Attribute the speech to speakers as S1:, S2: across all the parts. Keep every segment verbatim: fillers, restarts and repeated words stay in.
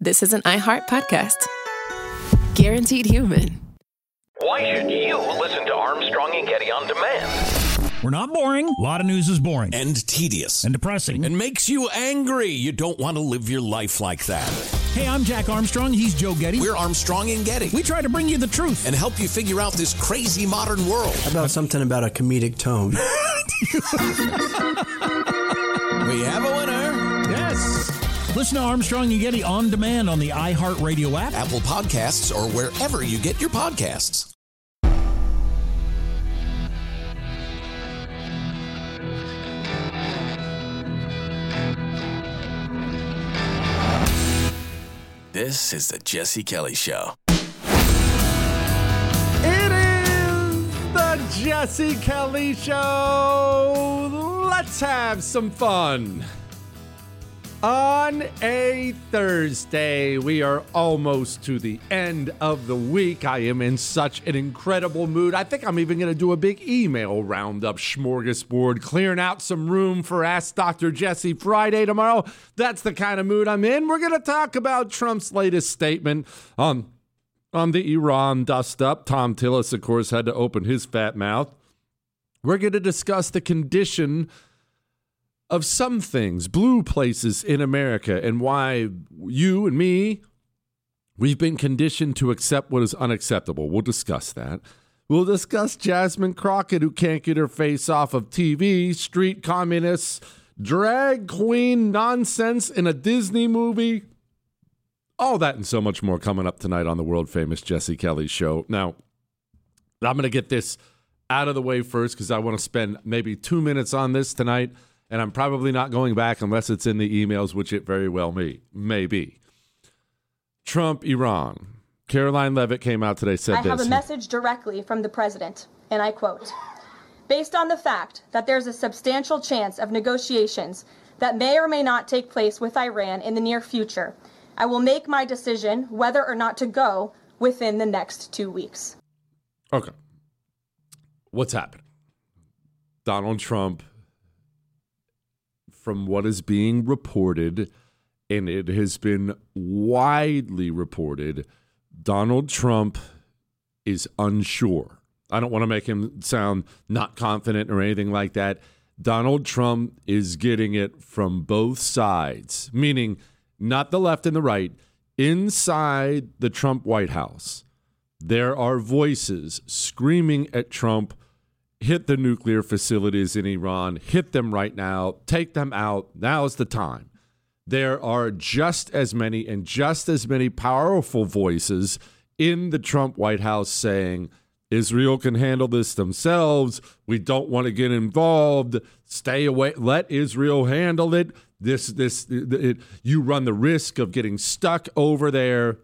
S1: this is an iHeart podcast. Guaranteed human.
S2: Why should you listen to Armstrong and Getty on demand?
S3: We're not boring. A lot of news is boring.
S4: And tedious.
S3: And depressing.
S4: And makes you angry. You don't want to live your life like that.
S3: Hey, I'm Jack Armstrong. He's Joe Getty.
S4: We're Armstrong and Getty.
S3: We try to bring you the truth.
S4: And help you figure out this crazy modern world.
S5: How about something about a comedic tone?
S4: We have a winner.
S3: Yes. Listen to Armstrong and Getty on demand on the iHeartRadio app,
S4: Apple Podcasts, or wherever you get your podcasts. This is the Jesse Kelly Show.
S6: It is the Jesse Kelly Show. Let's have some fun. On a Thursday, we are almost to the end of the week. I am in such an incredible mood. I think I'm even going to do a big email roundup smorgasbord, clearing out some room for Ask Doctor Jesse Friday tomorrow. That's the kind of mood I'm in. We're going to talk about Trump's latest statement on, on the Iran dust-up. Tom Tillis, of course, had to open his fat mouth. We're going to discuss the condition of some things, blue places in America, and why you and me, we've been conditioned to accept what is unacceptable. We'll discuss that. We'll discuss Jasmine Crockett, who can't get her face off of T V, street communists, drag queen nonsense in a Disney movie. All that and so much more coming up tonight on the world-famous Jesse Kelly Show. Now, I'm going to get this out of the way first because I want to spend maybe two minutes on this tonight. And I'm probably not going back unless it's in the emails, which it very well may, may be. Trump, Iran. Caroline Leavitt came out today, said
S7: I
S6: this.
S7: have a message directly from the president, and I quote, "Based on the fact that there's a substantial chance of negotiations that may or may not take place with Iran in the near future, I will make my decision whether or not to go within the next two weeks."
S6: Okay. What's happening? Donald Trump, from what is being reported, and it has been widely reported, Donald Trump is unsure. I don't want to make him sound not confident or anything like that. Donald Trump is getting it from both sides, meaning not the left and the right. Inside the Trump White House, there are voices screaming at Trump, hit the nuclear facilities in Iran, hit them right now, take them out. Now's the time. There are just as many and just as many powerful voices in the Trump White House saying, Israel can handle this themselves. We don't want to get involved. Stay away. Let Israel handle it. This, this, it, you run the risk of getting stuck over there.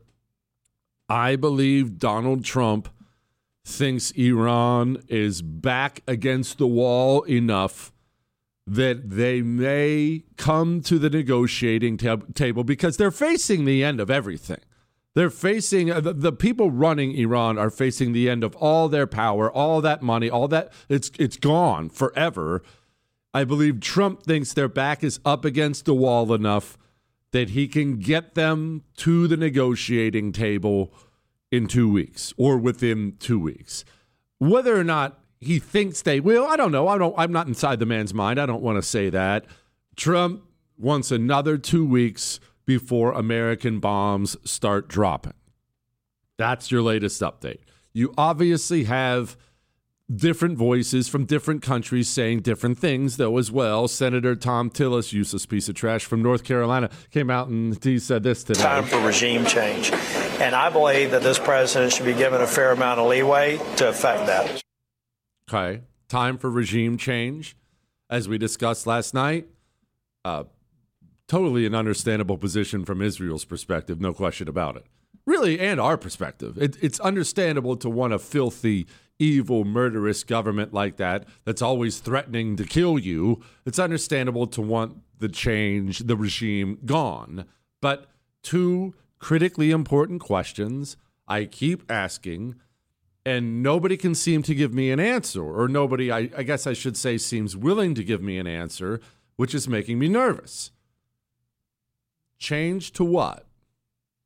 S6: I believe Donald Trump thinks Iran is back against the wall enough that they may come to the negotiating tab- table because they're facing the end of everything. They're facing, uh, the, the people running Iran are facing the end of all their power, all that money, all that, it's it's gone forever. I believe Trump thinks their back is up against the wall enough that he can get them to the negotiating table in two weeks or within two weeks. Whether or not he thinks they will, I don't know. I don't, I'm not inside the man's mind. I don't want to say that. Trump wants another two weeks before American bombs start dropping. That's your latest update. You obviously have different voices from different countries saying different things, though, as well. Senator Tom Tillis, useless piece of trash from North Carolina, came out and he said this today.
S8: Time for regime change. And I believe that this president should be given a fair amount of leeway to affect that.
S6: Okay. Time for regime change. As we discussed last night, uh, totally an understandable position from Israel's perspective, no question about it. Really, and our perspective. It, it's understandable to want a filthy, evil, murderous government like that that's always threatening to kill you. It's understandable to want the change, the regime gone. But two critically important questions I keep asking, and nobody can seem to give me an answer, or nobody, I, I guess I should say, seems willing to give me an answer, which is making me nervous. Change to what?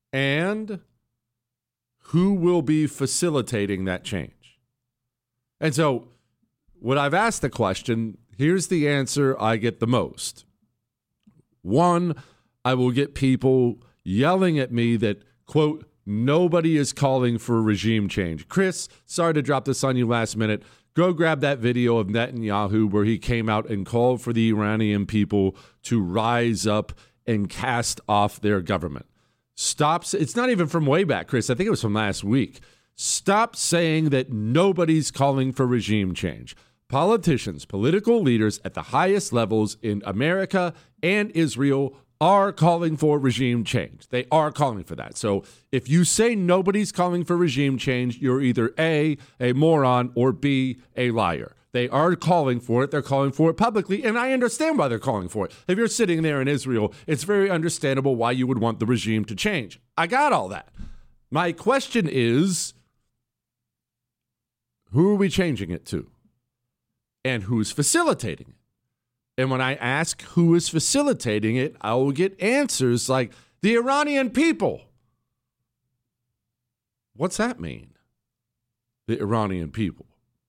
S6: and who will be facilitating that change. And so when I've asked the question, here's the answer I get the most. One, I will get people yelling at me that, quote, nobody is calling for regime change. Chris, sorry to drop this on you last minute. Go grab that video of Netanyahu where he came out and called for the Iranian people to rise up and cast off their government. Stop. It's not even from way back, Chris. I think it was from last week. Stop saying that nobody's calling for regime change. Politicians, political leaders at the highest levels in America and Israel are calling for regime change. They are calling for that. So if you say nobody's calling for regime change, you're either A, a moron, or B, a liar. They are calling for it. They're calling for it publicly, and I understand why they're calling for it. If you're sitting there in Israel, it's very understandable why you would want the regime to change. I got all that. My question is, who are we changing it to? And who's facilitating it? And when I ask who is facilitating it, I will get answers like the Iranian people. What's that mean? The Iranian people.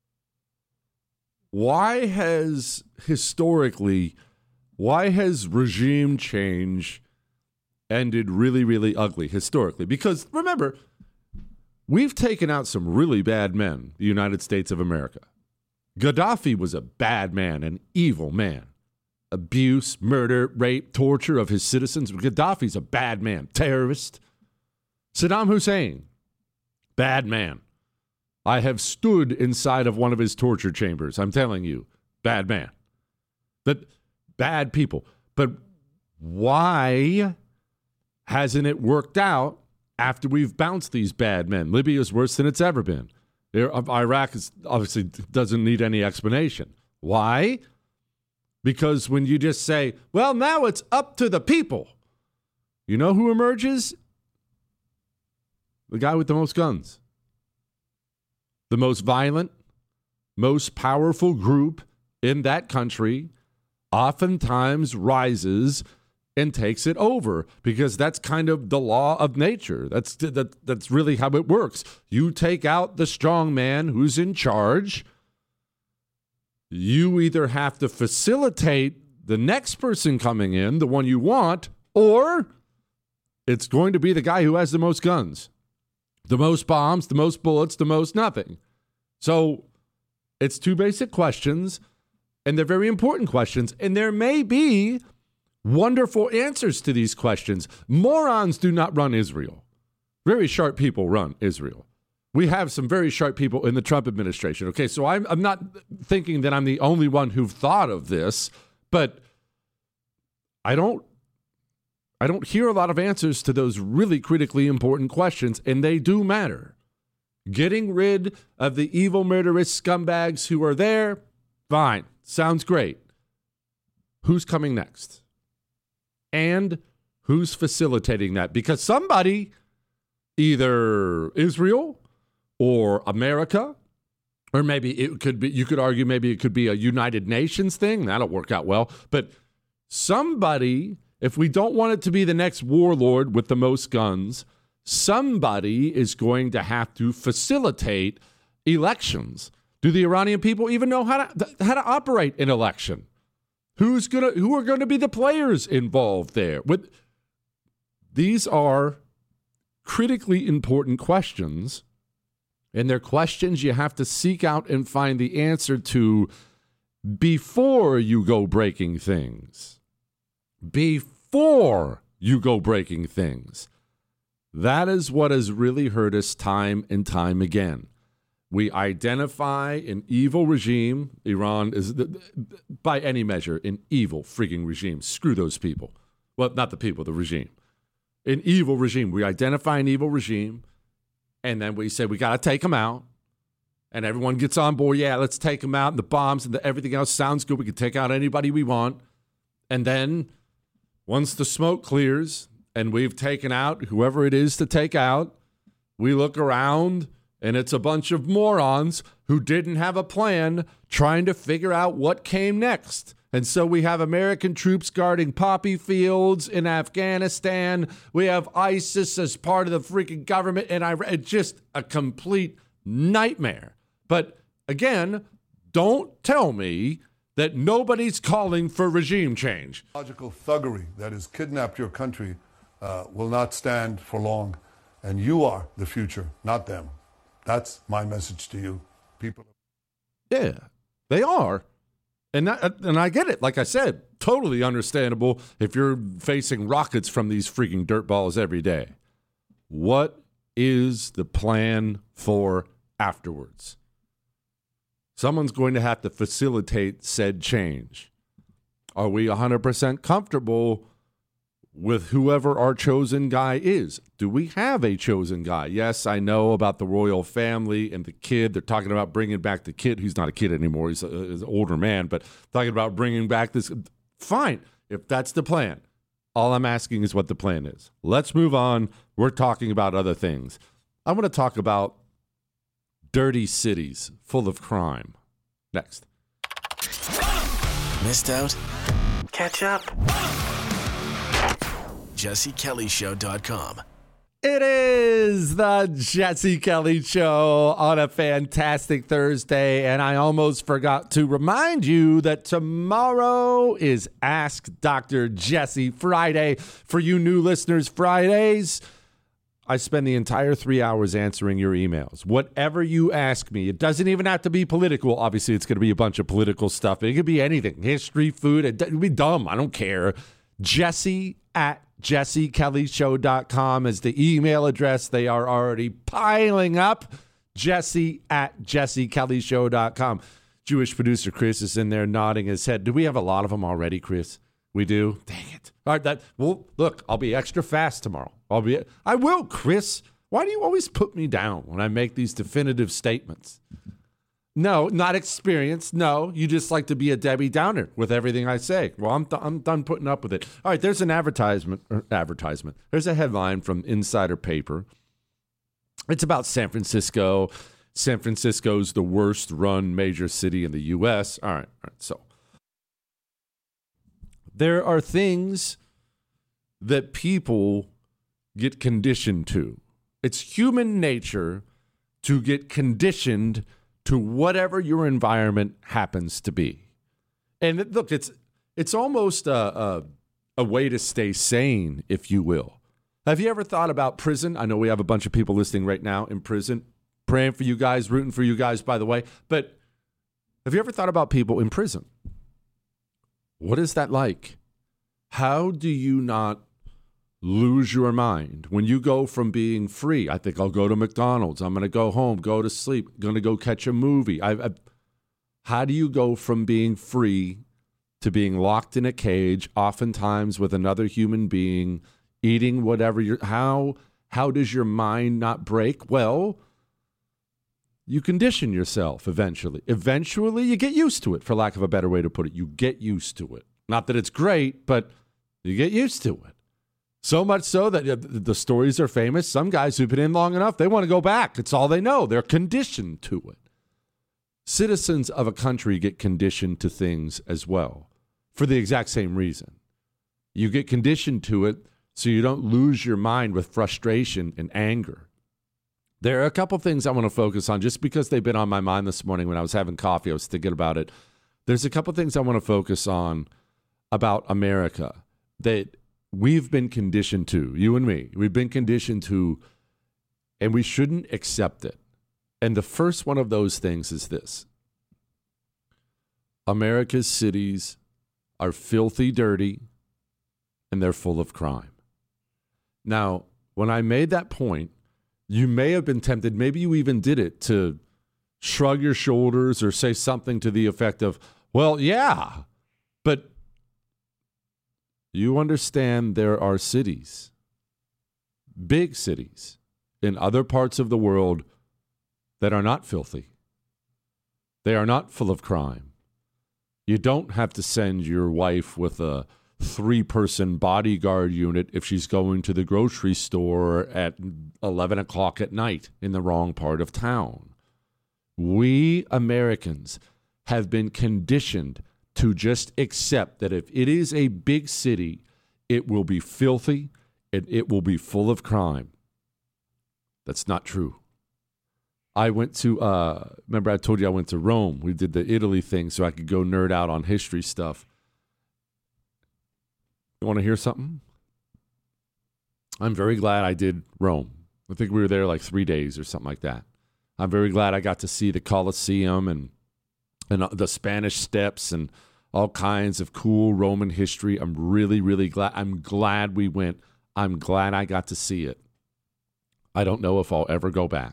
S6: Why has historically, why has regime change ended really, really ugly historically? Because remember, we've taken out some really bad men, the United States of America. Gaddafi was a bad man, an evil man. Abuse, murder, rape, torture of his citizens. Gaddafi's a bad man, terrorist. Saddam Hussein, bad man. I have stood inside of one of his torture chambers. I'm telling you, bad man. But bad people. But why hasn't it worked out after we've bounced these bad men? Libya is worse than it's ever been. Iraq is obviously doesn't need any explanation. Why? Because when you just say, well, now it's up to the people, you know who emerges? The guy with the most guns. The most violent, most powerful group in that country oftentimes rises and takes it over, because that's kind of the law of nature. That's that, that's really how it works. You take out the strong man who's in charge. You either have to facilitate the next person coming in, the one you want, or it's going to be the guy who has the most guns, the most bombs, the most bullets, the most nothing. So it's two basic questions, and they're very important questions, and there may be wonderful answers to these questions. Morons do not run Israel. Very sharp people run Israel. We have some very sharp people in the Trump administration. Okay, so I'm, I'm not thinking that I'm the only one who've thought of this, but I don't I don't hear a lot of answers to those really critically important questions, and they do matter. Getting rid of the evil, murderous scumbags who are there, fine, sounds great. Who's coming next? And who's facilitating that? Because somebody, either Israel or America, or maybe it could be, you could argue maybe it could be a United Nations thing. That'll work out well. But somebody, if we don't want it to be the next warlord with the most guns, somebody is going to have to facilitate elections. Do the Iranian people even know how to how to operate an election? Who's gonna who are going to be the players involved there? With these are critically important questions, and they're questions you have to seek out and find the answer to before you go breaking things. Before you go breaking things. That is what has really hurt us time and time again. We identify an evil regime. Iran is, by any measure, an evil freaking regime. Screw those people. Well, not the people, the regime. An evil regime. We identify an evil regime, and then we say we got to take them out. And everyone gets on board. Yeah, let's take them out. And the bombs and the, everything else sounds good. We can take out anybody we want. And then once the smoke clears and we've taken out whoever it is to take out, we look around, and it's a bunch of morons who didn't have a plan trying to figure out what came next. And so we have American troops guarding poppy fields in Afghanistan. We have ISIS as part of the freaking government in Iraq. It's just a complete nightmare. But again, don't tell me that nobody's calling for regime change.
S9: Logical thuggery that has kidnapped your country uh, will not stand for long. And you are the future, not them. That's my message to you, people.
S6: Yeah, they are. And that, and I get it. Like I said, totally understandable if you're facing rockets from these freaking dirtballs every day. What is the plan for afterwards? Someone's going to have to facilitate said change. Are we one hundred percent comfortable with whoever our chosen guy is? Do we have a chosen guy? Yes, I know about the royal family and the kid. They're talking about bringing back the kid. He's not a kid anymore. He's, a, he's an older man, but talking about bringing back this. Fine, if that's the plan. All I'm asking is what the plan is. Let's move on. We're talking about other things. I want to talk about dirty cities full of crime. Next.
S10: Missed out? Catch up. Jesse Kelly Show dot com.
S6: It is the Jesse Kelly Show on a fantastic Thursday, and I almost forgot to remind you that tomorrow is Ask Doctor Jesse Friday. For you new listeners, Fridays, I spend the entire three hours answering your emails. Whatever you ask me, it doesn't even have to be political. Obviously, it's going to be a bunch of political stuff. It could be anything, history, food. It would be dumb. I don't care. Jesse at Jesse Kelly Show dot com is the email address. They are already piling up. Jesse at Jesse Kelly Show dot com. Jewish producer Chris is in there nodding his head. Do we have a lot of them already, Chris? We do? Dang it. All right, that well, look, I'll be extra fast tomorrow. I'll be I will, Chris. Why do you always put me down when I make these definitive statements? No, not experienced. No, you just like to be a Debbie Downer with everything I say. Well, I'm, th- I'm done putting up with it. All right, there's an advertisement. Er, advertisement. There's a headline from Insider Paper. It's about San Francisco. San Francisco's the worst run major city in the U S. All right, all right. So there are things that people get conditioned to. It's human nature to get conditioned to whatever your environment happens to be. And look, it's it's almost a, a, a way to stay sane, if you will. Have you ever thought about prison? I know we have a bunch of people listening right now in prison. Praying for you guys, rooting for you guys, by the way. But have you ever thought about people in prison? What is that like? How do you not lose your mind when you go from being free? I think I'll go to McDonald's. I'm going to go home, go to sleep, going to go catch a movie. I, I, how do you go from being free to being locked in a cage, oftentimes with another human being, eating whatever you're, how, how does your mind not break? Well, you condition yourself eventually. Eventually, you get used to it, for lack of a better way to put it. You get used to it. Not that it's great, but you get used to it. So much so that the stories are famous. Some guys who've been in long enough, they want to go back. It's all they know. They're conditioned to it. Citizens of a country get conditioned to things as well for the exact same reason. You get conditioned to it so you don't lose your mind with frustration and anger. There are a couple things I want to focus on just because they've been on my mind this morning when I was having coffee. I was thinking about it. There's a couple things I want to focus on about America that we've been conditioned to, you and me. We've been conditioned to, and we shouldn't accept it. And the first one of those things is this. America's cities are filthy dirty, and they're full of crime. Now, when I made that point, you may have been tempted, maybe you even did it, to shrug your shoulders or say something to the effect of, well, yeah, but you understand there are cities, big cities, in other parts of the world that are not filthy. They are not full of crime. You don't have to send your wife with a three-person bodyguard unit if she's going to the grocery store at eleven o'clock at night in the wrong part of town. We Americans have been conditioned to just accept that if it is a big city, it will be filthy and it will be full of crime. That's not true. I went to, uh, remember I told you I went to Rome. We did the Italy thing so I could go nerd out on history stuff. You want to hear something? I'm very glad I did Rome. I think we were there like three days or something like that. I'm very glad I got to see the Colosseum and and the Spanish Steps and all kinds of cool Roman history. I'm really, really glad. I'm glad we went. I'm glad I got to see it. I don't know if I'll ever go back.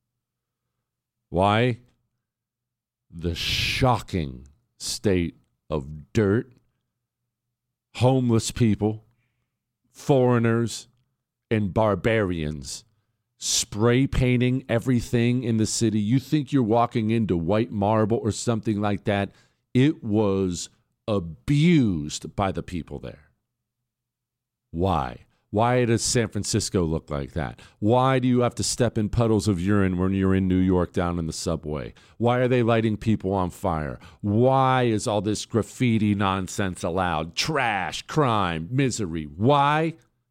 S6: Why? The shocking state of dirt, homeless people, foreigners, and barbarians spray painting everything in the city. You think you're walking into white marble or something like that. It was abused by the people there. Why? Why does San Francisco look like that? Why do you have to step in puddles of urine when you're in New York down in the subway? Why are they lighting people on fire? Why is all this graffiti nonsense allowed? Trash, crime, misery. Why?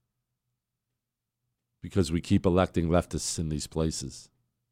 S6: Because we keep electing leftists in these places.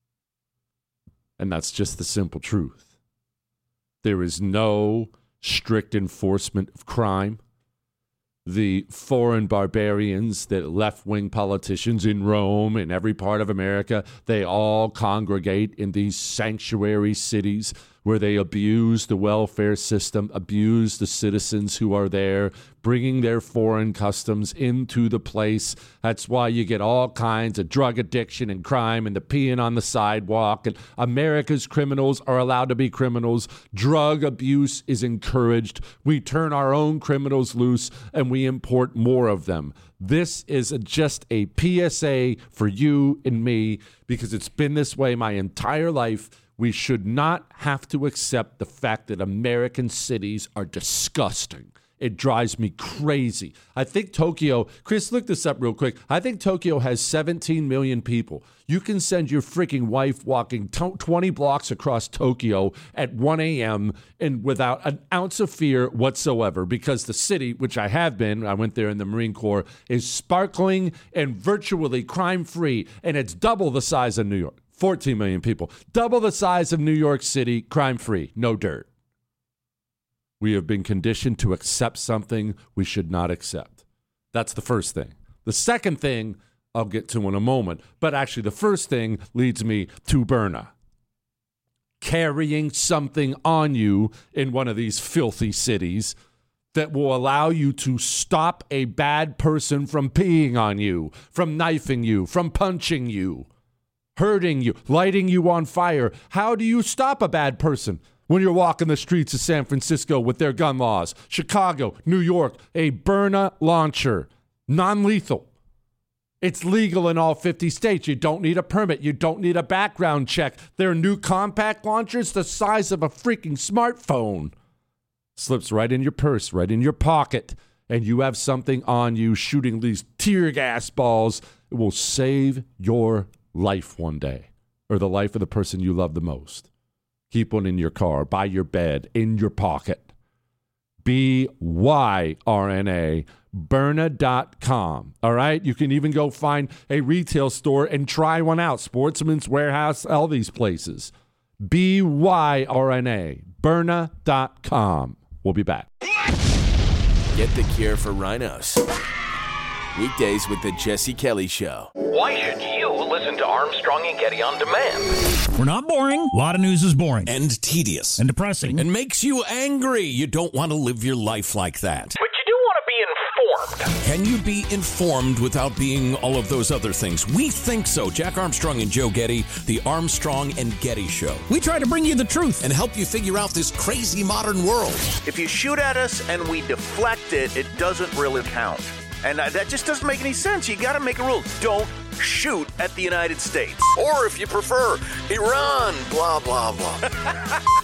S6: And that's just the simple truth. There is no strict enforcement of crime. The foreign barbarians, that left-wing politicians in Rome and every part of America, they all congregate in these sanctuary cities where they abuse the welfare system, abuse the citizens who are there, bringing their foreign customs into the place. That's why you get all kinds of drug addiction and crime and the peeing on the sidewalk. And America's criminals are allowed to be criminals. Drug abuse is encouraged. We turn our own criminals loose and we import more of them. This is a, just a P S A for you and me, because it's been this way my entire life. We should not have to accept the fact that American cities are disgusting. It drives me crazy. I think Tokyo, Chris, look this up real quick. I think Tokyo has seventeen million people. You can send your freaking wife walking twenty blocks across Tokyo at one a.m. and without an ounce of fear whatsoever, because the city, which I have been, I went there in the Marine Corps, is sparkling and virtually crime-free, and it's double the size of New York. fourteen million people. Double the size of New York City, crime-free, no dirt. We have been conditioned to accept something we should not accept. That's the first thing. The second thing I'll get to in a moment, but actually the first thing leads me to Berna. Carrying something on you in one of these filthy cities that will allow you to stop a bad person from peeing on you, from knifing you, from punching you, hurting you, lighting you on fire. How do you stop a bad person when you're walking the streets of San Francisco with their gun laws? Chicago, New York, a Berna launcher, non-lethal. It's legal in all fifty states. You don't need a permit. You don't need a background check. They're new compact launchers the size of a freaking smartphone. Slips right in your purse, right in your pocket, and you have something on you shooting these tear gas balls. It will save your life one day, or the life of the person you love the most. Keep one in your car, by your bed, in your pocket. B Y R N A, Berna dot com. All right? You can even go find a retail store and try one out. Sportsman's Warehouse, all these places. B Y R N A, Berna dot com. We'll be back.
S10: Get the cure for rhinos. Weekdays with the Jesse Kelly Show.
S2: Why should you listen to Armstrong and Getty on demand?
S3: We're not boring. A lot of news is boring.
S4: And tedious.
S3: And depressing.
S4: And makes you angry. You don't want to live your life like that.
S2: But you do want to be informed.
S4: Can you be informed without being all of those other things? We think so. Jack Armstrong and Joe Getty, the Armstrong and Getty Show.
S3: We try to bring you the truth
S4: and help you figure out this crazy modern world.
S11: If you shoot at us and we deflect it, it doesn't really count. And uh, that just doesn't make any sense. You got to make a rule. Don't shoot at the United States.
S10: Or if you prefer, Iran, blah, blah, blah.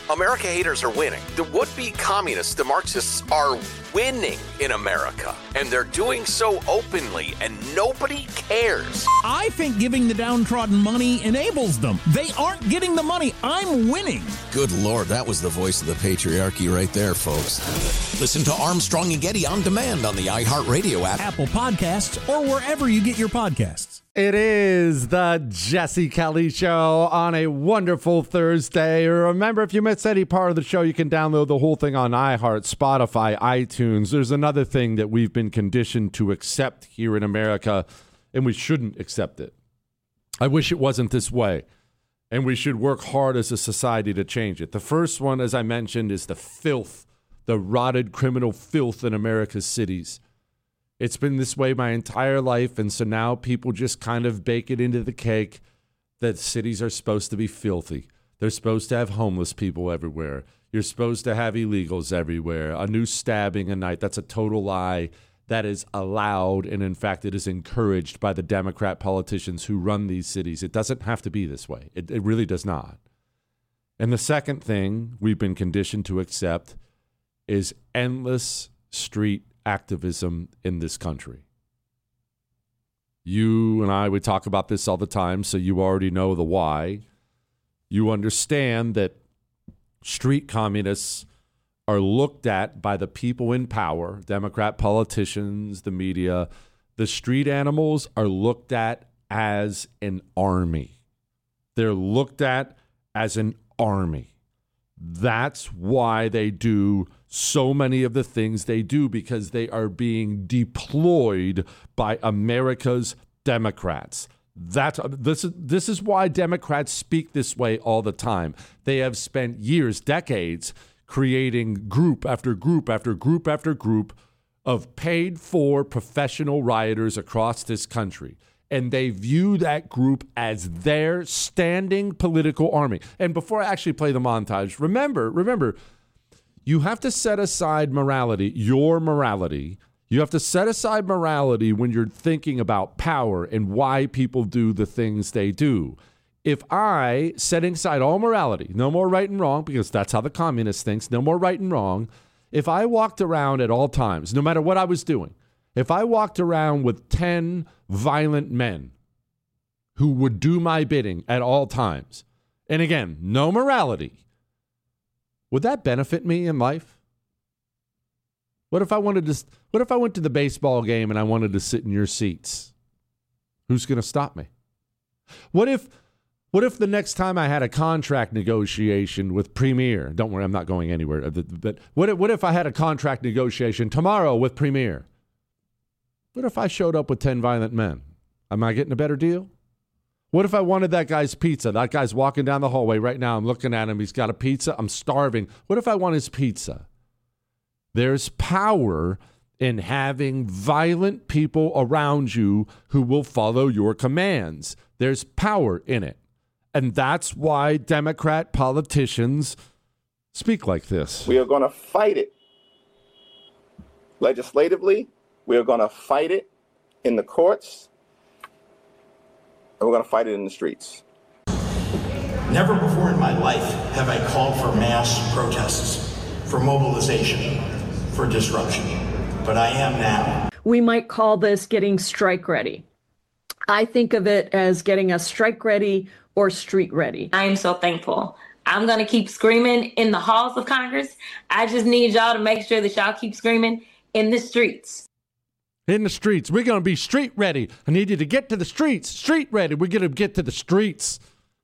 S2: America haters are winning. The would-be communists, the Marxists, are winning in America. And they're doing so openly, and nobody cares.
S3: I think giving the downtrodden money enables them. They aren't getting the money. I'm winning.
S4: Good Lord, that was the voice of the patriarchy right there, folks. Listen to Armstrong and Getty on demand on the iHeartRadio app,
S3: Apple Podcasts, or wherever you get your podcasts.
S6: It is the Jesse Kelly Show on a wonderful Thursday. Remember, if you missed any part of the show, you can download the whole thing on iHeart, Spotify, iTunes. There's another thing that we've been conditioned to accept here in America, and we shouldn't accept it. I wish it wasn't this way, and we should work hard as a society to change it. The first one, as I mentioned, is the filth, the rotted criminal filth in America's cities. It's been this way my entire life, and so now people just kind of bake it into the cake that cities are supposed to be filthy. They're supposed to have homeless people everywhere. You're supposed to have illegals everywhere. A new stabbing a night, that's a total lie. That is allowed, and in fact, it is encouraged by the Democrat politicians who run these cities. It doesn't have to be this way. It, it really does not. And the second thing we've been conditioned to accept is endless street activism in this country. You and I, we talk about this all the time, so you already know the why. You understand that street communists are looked at by the people in power, Democrat politicians, the media. The street animals are looked at as an army. They're looked at as an army. That's why they do so many of the things they do, because they are being deployed by America's Democrats. That's, this, is, this is why Democrats speak this way all the time. They have spent years, decades, creating group after group after group after group of paid-for professional rioters across this country. And they view that group as their standing political army. And before I actually play the montage, remember, remember, you have to set aside morality, your morality. You have to set aside morality when you're thinking about power and why people do the things they do. If I, setting aside all morality, no more right and wrong, because that's how the communist thinks, no more right and wrong. If I walked around at all times, no matter what I was doing, if I walked around with ten violent men who would do my bidding at all times, and again, no morality, would that benefit me in life? What if I wanted to, what if I went to the baseball game and I wanted to sit in your seats? Who's going to stop me? What if, what if the next time I had a contract negotiation with Premier, don't worry, I'm not going anywhere, but what if, what if I had a contract negotiation tomorrow with Premier? What if I showed up with ten violent men? Am I getting a better deal? What if I wanted that guy's pizza? That guy's walking down the hallway right now. I'm looking at him. He's got a pizza. I'm starving. What if I want his pizza? There's power in having violent people around you who will follow your commands. There's power in it. And that's why Democrat politicians speak like this.
S12: We are going to fight it legislatively. We are going to fight it in the courts. And we're going to fight it in the streets.
S13: Never before in my life have I called for mass protests, for mobilization, for disruption. But I am now.
S14: We might call this getting strike ready. I think of it as getting us strike ready or street ready.
S15: I am so thankful. I'm going to keep screaming in the halls of Congress. I just need y'all to make sure that y'all keep screaming in the streets.
S6: In the streets. We're going to be street ready. I need you to get to the streets. Street ready. We're going to get to the streets.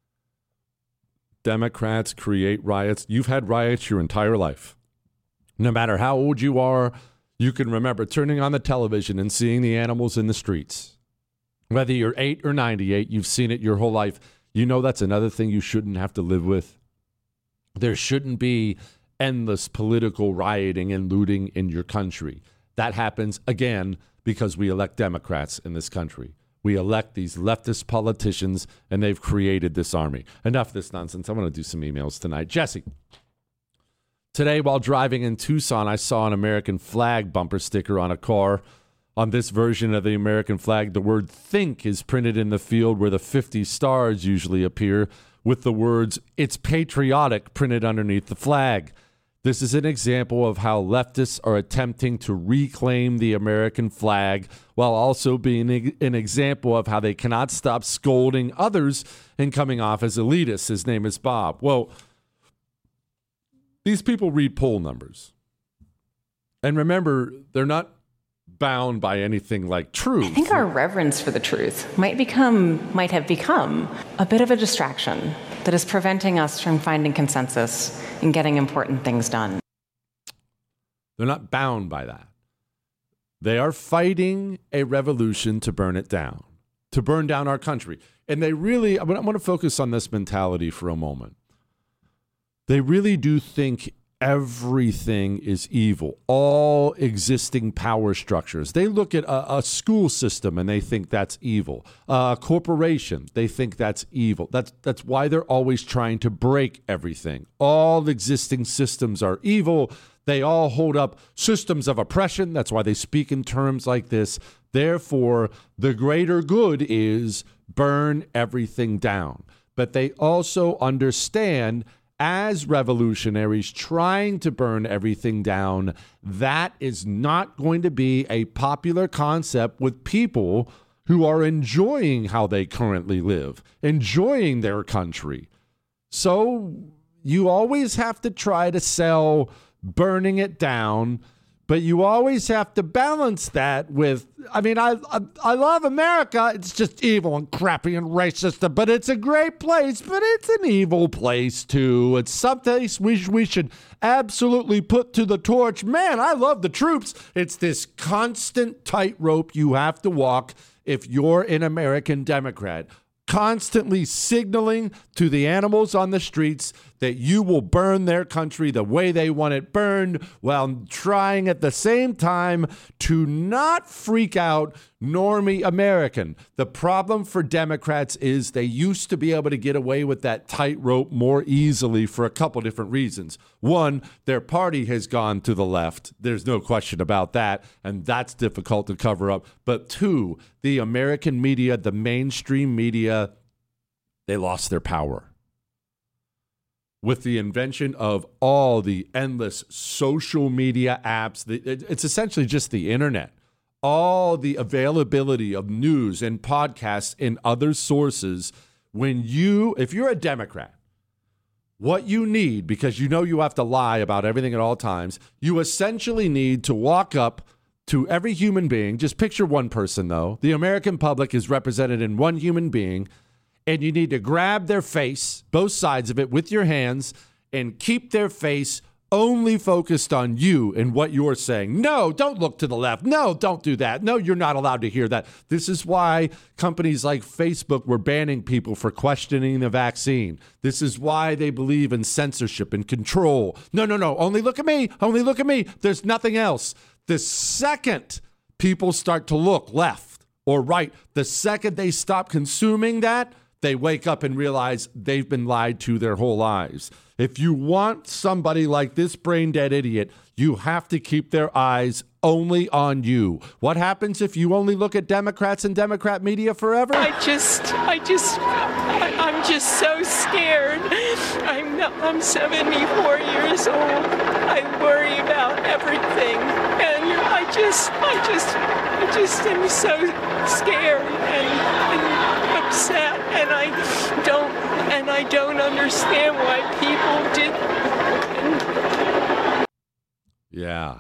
S6: Democrats create riots. You've had riots your entire life. No matter how old you are, you can remember turning on the television and seeing the animals in the streets. Whether you're eight or ninety-eight, you've seen it your whole life. You know that's another thing you shouldn't have to live with. There shouldn't be endless political rioting and looting in your country. That happens, again, because we elect Democrats in this country. We elect these leftist politicians, and they've created this army. Enough of this nonsense. I want to do some emails tonight. Jesse, today while driving in Tucson, I saw an American flag bumper sticker on a car. On this version of the American flag, the word think is printed in the field where the fifty stars usually appear. with the words, "It's patriotic," printed underneath the flag. This is an example of how leftists are attempting to reclaim the American flag while also being an example of how they cannot stop scolding others and coming off as elitists. His name is Bob. Well, these people read poll numbers. And remember, they're not bound by anything like truth.
S16: I think our reverence for the truth might become, might have become a bit of a distraction that is preventing us from finding consensus and getting important things done.
S6: They're not bound by that. They are fighting a revolution to burn it down, to burn down our country. And they really, I'm going to focus on this mentality for a moment. They really do think everything is evil, all existing power structures. They look at a, a school system and they think that's evil. A corporation, they think that's evil. That's, that's why they're always trying to break everything. All existing systems are evil. They all hold up systems of oppression. That's why they speak in terms like this. Therefore, the greater good is burn everything down. But they also understand, as revolutionaries trying to burn everything down, that is not going to be a popular concept with people who are enjoying how they currently live, enjoying their country. So you always have to try to sell burning it down, but you always have to balance that with, I mean, I, I I love America. It's just evil and crappy and racist, but it's a great place, but it's an evil place too. It's someplace we, we should absolutely put to the torch. Man, I love the troops. It's this constant tightrope you have to walk if you're an American Democrat, constantly signaling to the animals on the streets that you will burn their country the way they want it burned, while trying at the same time to not freak out normie American. The problem for Democrats is they used to be able to get away with that tightrope more easily for a couple different reasons. One, their party has gone to the left. There's no question about that, and that's difficult to cover up. But two, the American media, the mainstream media, they lost their power. With the invention of all the endless social media apps, it's essentially just the internet. All the availability of news and podcasts and other sources. When you, if you're a Democrat, what you need, because you know you have to lie about everything at all times, you essentially need to walk up to every human being. Just picture one person, though. The American public is represented in one human being. And you need to grab their face, both sides of it, with your hands and keep their face only focused on you and what you're saying. No, don't look to the left. No, don't do that. No, you're not allowed to hear that. This is why companies like Facebook were banning people for questioning the vaccine. This is why they believe in censorship and control. No, no, no. Only look at me. Only look at me. There's nothing else. The second people start to look left or right, the second they stop consuming that, they wake up and realize they've been lied to their whole lives. If you want somebody like this brain-dead idiot, you have to keep their eyes only on you. What happens if you only look at Democrats and Democrat media forever?
S17: I just, I just, I, I'm just so scared. I'm not, I'm seventy-four years old. I worry about everything. And I just, I just, I just am so scared and, and upset. And I don't, and I don't understand why people did.
S6: Yeah.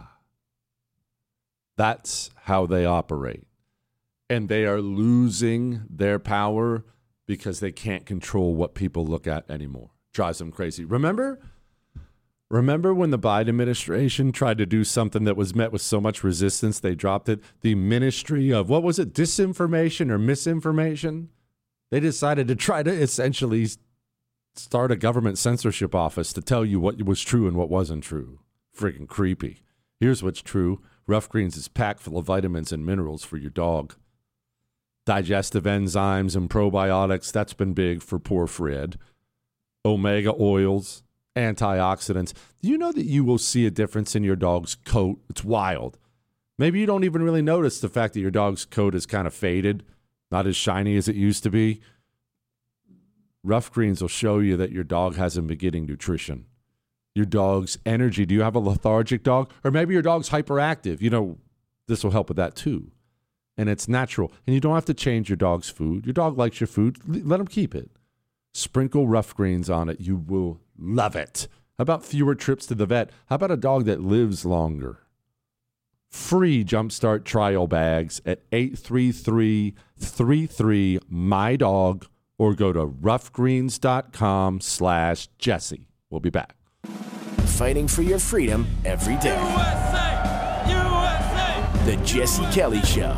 S6: That's how they operate. And they are losing their power because they can't control what people look at anymore. Drives them crazy. Remember? Remember when the Biden administration tried to do something that was met with so much resistance, they dropped it? The Ministry of, what was it, disinformation or misinformation? They decided to try to essentially start a government censorship office to tell you what was true and what wasn't true. Freaking creepy. Here's what's true. Rough Greens is packed full of vitamins and minerals for your dog. Digestive enzymes and probiotics, that's been big for poor Fred. Omega oils, antioxidants. Do you know that you will see a difference in your dog's coat? It's wild. Maybe you don't even really notice the fact that your dog's coat is kind of faded, not as shiny as it used to be. Rough Greens will show you that your dog hasn't been getting nutrition. Your dog's energy. Do you have a lethargic dog? Or maybe your dog's hyperactive. You know, this will help with that too. And it's natural. And you don't have to change your dog's food. Your dog likes your food. Let him keep it. Sprinkle Rough Greens on it. You will love it. How about fewer trips to the vet? How about a dog that lives longer? Free Jumpstart trial bags at eight three three, three three, M Y D O G or go to roughgreens.com slash Jesse. We'll be back.
S10: Fighting for your freedom every day. U S A! U S A! The Jesse Kelly Show.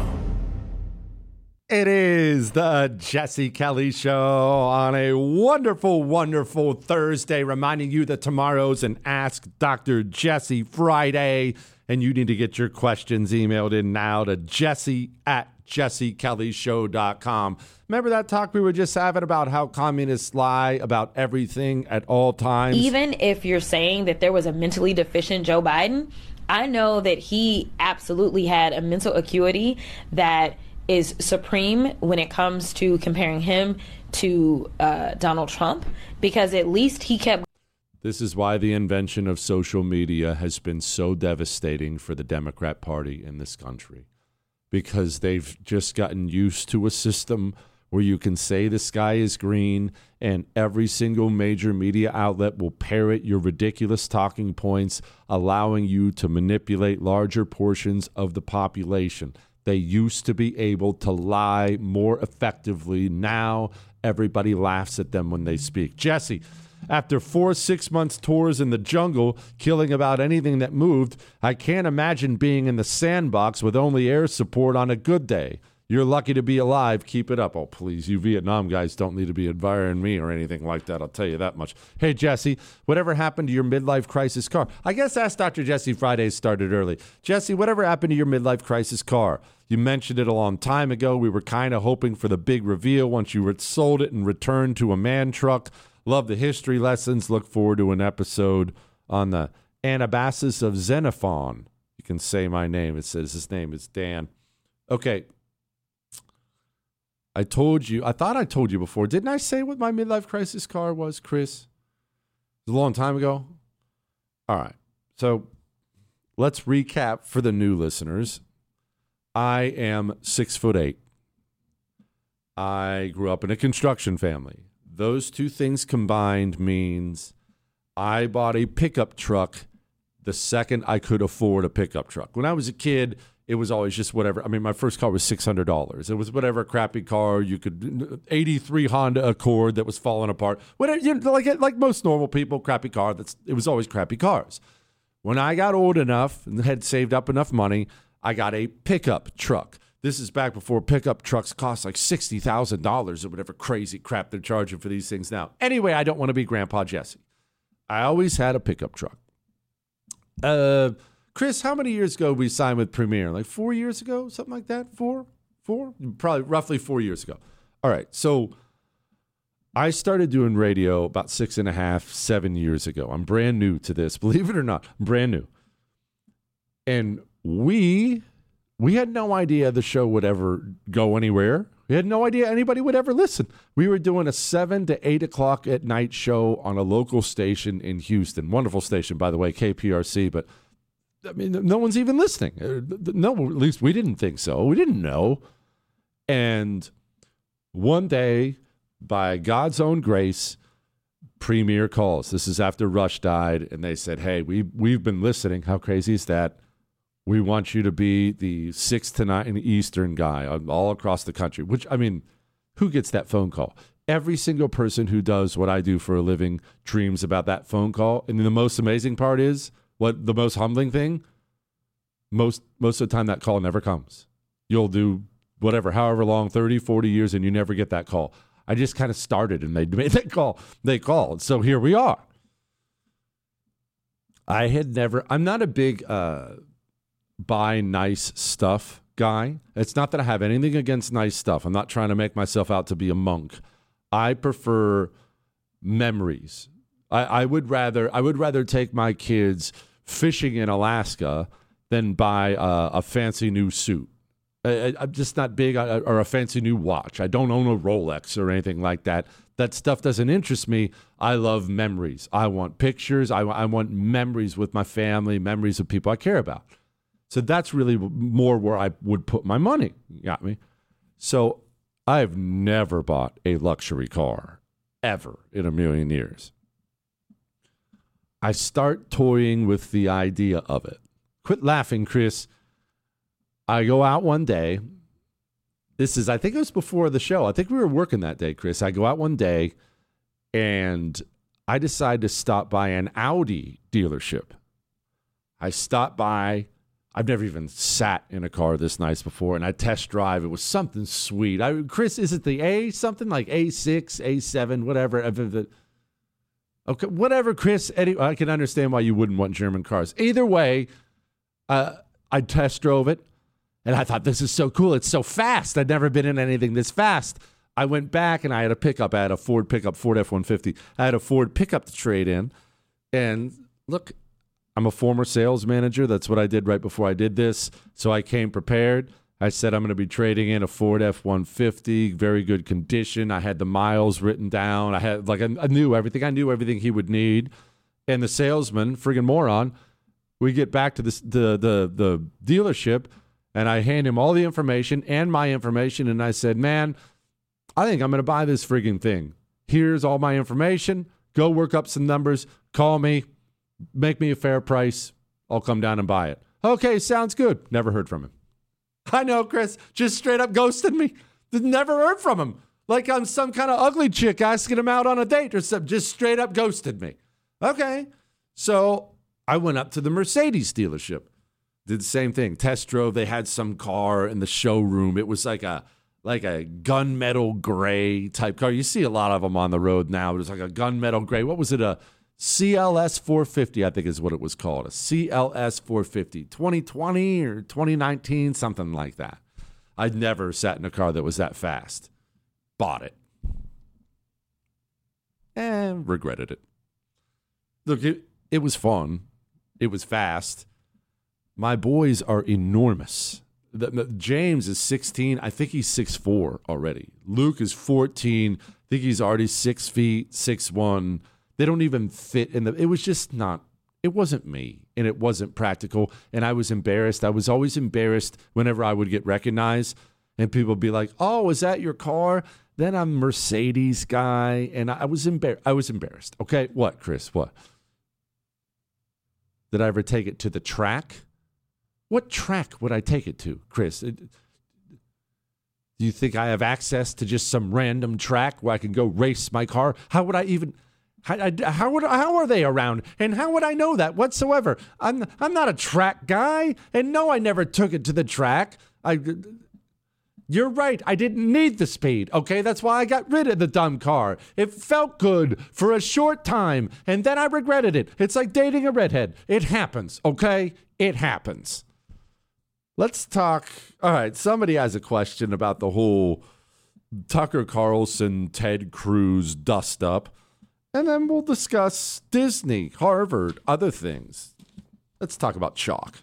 S6: It is the Jesse Kelly Show on a wonderful, wonderful Thursday, reminding you that tomorrow's an Ask Doctor Jesse Friday, and you need to get your questions emailed in now to Jesse at jesse kelly show dot com. Remember that talk we were just having about how communists lie about everything at all times?
S15: Even if you're saying that there was a mentally deficient Joe Biden, I know that he absolutely had a mental acuity that is supreme when it comes to comparing him to uh, Donald Trump, because at least he kept.
S6: This is why the invention of social media has been so devastating for the Democrat Party in this country, because they've just gotten used to a system where you can say the sky is green and every single major media outlet will parrot your ridiculous talking points, allowing you to manipulate larger portions of the population. They used to be able to lie more effectively. Now everybody laughs at them when they speak. Jesse, after four six-month tours in the jungle, killing about anything that moved, I can't imagine being in the sandbox with only air support on a good day. You're lucky to be alive. Keep it up. Oh, please, you Vietnam guys don't need to be admiring me or anything like that. I'll tell you that much. Hey, Jesse, whatever happened to your midlife crisis car? I guess Ask Doctor Jesse Fridays started early. Jesse, whatever happened to your midlife crisis car? You mentioned it a long time ago. We were kind of hoping for the big reveal once you sold it and returned to a man truck. Love the history lessons. Look forward to an episode on the Anabasis of Xenophon. You can say my name. It says his name is Dan. Okay. I told you, I thought I told you before. Didn't I say what my midlife crisis car was, Chris? It was a long time ago. All right. So let's recap for the new listeners. I am six foot eight. I grew up in a construction family. Those two things combined means I bought a pickup truck the second I could afford a pickup truck. When I was a kid, it was always just whatever. I mean, my first car was six hundred dollars. It was whatever crappy car you could, eighty-three Honda Accord that was falling apart. Whatever, you know, like like most normal people, crappy car. That's it was always crappy cars. When I got old enough and had saved up enough money, I got a pickup truck. This is back before pickup trucks cost like sixty thousand dollars or whatever crazy crap they're charging for these things now. Anyway, I don't want to be Grandpa Jesse. I always had a pickup truck. Uh... Chris, how many years ago we signed with Premier? Like four years ago? Something like that? Four? Four? Probably roughly four years ago. All right. So I started doing radio about six and a half, seven years ago. I'm brand new to this. Believe it or not, I'm brand new. And we we had no idea the show would ever go anywhere. We had no idea anybody would ever listen. We were doing a seven to eight o'clock at night show on a local station in Houston. Wonderful station, by the way, K P R C, but I mean, no one's even listening. No, at least we didn't think so. We didn't know. And one day, by God's own grace, Premier calls. This is after Rush died, and they said, hey, we, we've been listening. How crazy is that? We want you to be the six to nine Eastern guy all across the country, which, I mean, who gets that phone call? Every single person who does what I do for a living dreams about that phone call. And the most amazing part is, what the most humbling thing, most most of the time that call never comes. You'll do whatever, however long, thirty, forty years, and you never get that call. I just kind of started and they made that call. They called. So here we are. I had never, I'm not a big uh, buy nice stuff guy. It's not that I have anything against nice stuff. I'm not trying to make myself out to be a monk. I prefer memories. I, I would rather I would rather take my kids fishing in Alaska than buy a, a fancy new suit. I, I'm just not big on, or a fancy new watch. I don't own a Rolex or anything like that. That stuff doesn't interest me. I love memories. I want pictures. I, I want memories with my family, memories of people I care about. So that's really more where I would put my money. You got me? So I've never bought a luxury car, ever, in a million years. I start toying with the idea of it. Quit laughing, Chris. I go out one day. This is, I think it was before the show. I think we were working that day, Chris. I go out one day, and I decide to stop by an Audi dealership. I stop by. I've never even sat in a car this nice before, and I test drive. It was something sweet. I, Chris, is it the A, something like A six, A seven, whatever? Okay, whatever, Chris. Any, I can understand why you wouldn't want German cars. Either way, uh, I test drove it. And I thought, this is so cool. It's so fast. I'd never been in anything this fast. I went back and I had a pickup. I had a Ford pickup, Ford F one fifty. I had a Ford pickup to trade in. And look, I'm a former sales manager. That's what I did right before I did this. So I came prepared. I said, I'm going to be trading in a Ford F one fifty, very good condition. I had the miles written down. I had, like, I knew everything. I knew everything he would need. And the salesman, friggin' moron, we get back to this, the the the dealership. And I hand him all the information and my information, and I said, man, I think I'm going to buy this frigging thing. Here's all my information. Go work up some numbers. Call me. Make me a fair price. I'll come down and buy it. Okay, sounds good. Never heard from him. I know, Chris. Just straight up ghosted me. Never heard from him. Like I'm some kind of ugly chick asking him out on a date or something. Just straight up ghosted me. Okay. So I went up to the Mercedes dealership. Did the same thing. Test drove. They had some car in the showroom. It was like a like a gunmetal gray type car. You see a lot of them on the road now. It was like a gunmetal gray. What was it? A C L S four fifty, I think is what it was called. A C L S four fifty. twenty twenty or twenty nineteen, something like that. I'd never sat in a car that was that fast. Bought it. And regretted it. Look, it, it was fun. It was fast. My boys are enormous. The, the, James is sixteen. I think he's six foot four already. Luke is fourteen. I think he's already six feet, six one. They don't even fit in the... It was just not... It wasn't me, and it wasn't practical, and I was embarrassed. I was always embarrassed whenever I would get recognized, and people would be like, oh, is that your car? Then I'm a Mercedes guy, and I was embarrassed. I was embarrassed. Okay, what, Chris? What? Did I ever take it to the track? What track would I take it to, Chris? It, do you think I have access to just some random track where I can go race my car? How would I even... How, how would how are they around? And how would I know that whatsoever? I'm I'm not a track guy, and no, I never took it to the track. I, you're right. I didn't need the speed. Okay, that's why I got rid of the dumb car. It felt good for a short time, and then I regretted it. It's like dating a redhead. It happens. Okay, it happens. Let's talk. All right, somebody has a question about the whole Tucker Carlson, Ted Cruz dust up. And then we'll discuss Disney, Harvard, other things. Let's talk about chalk.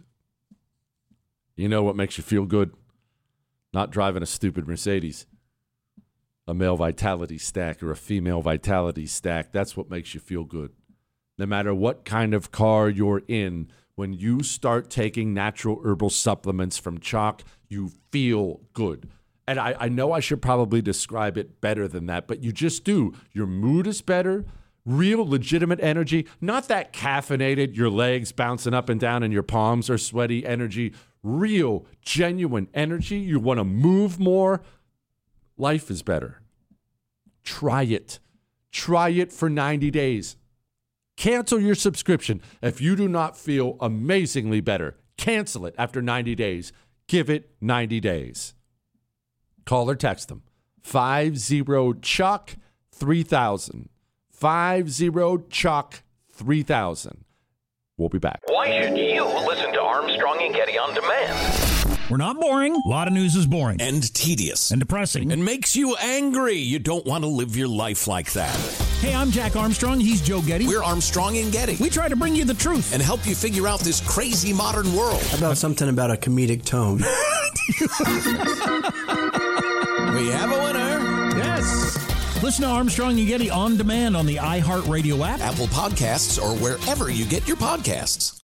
S6: You know what makes you feel good? Not driving a stupid Mercedes. A male vitality stack or a female vitality stack. That's what makes you feel good. No matter what kind of car you're in, when you start taking natural herbal supplements from chalk, you feel good. And I, I know I should probably describe it better than that, but you just do. Your mood is better. Real legitimate energy, not that caffeinated, your legs bouncing up and down and your palms are sweaty energy. Real, genuine energy. You want to move more. Life is better. Try it. Try it for ninety days. Cancel your subscription if you do not feel amazingly better. Cancel it after ninety days. Give it ninety days. Call or text them. five zero chalk three thousand. five zero chalk three thousand. We'll be back.
S2: Why should you listen to Armstrong and Getty on demand?
S3: We're not boring. A lot of news is boring.
S4: And tedious.
S3: And depressing.
S4: And makes you angry. You don't want to live your life like that.
S3: Hey, I'm Jack Armstrong. He's Joe Getty.
S4: We're Armstrong and Getty.
S3: We try to bring you the truth.
S4: And help you figure out this crazy modern world.
S5: How about something about a comedic tone?
S4: We have a winner.
S3: Yes. Listen to Armstrong and Getty on demand on the iHeartRadio app,
S18: Apple Podcasts, or wherever you get your podcasts.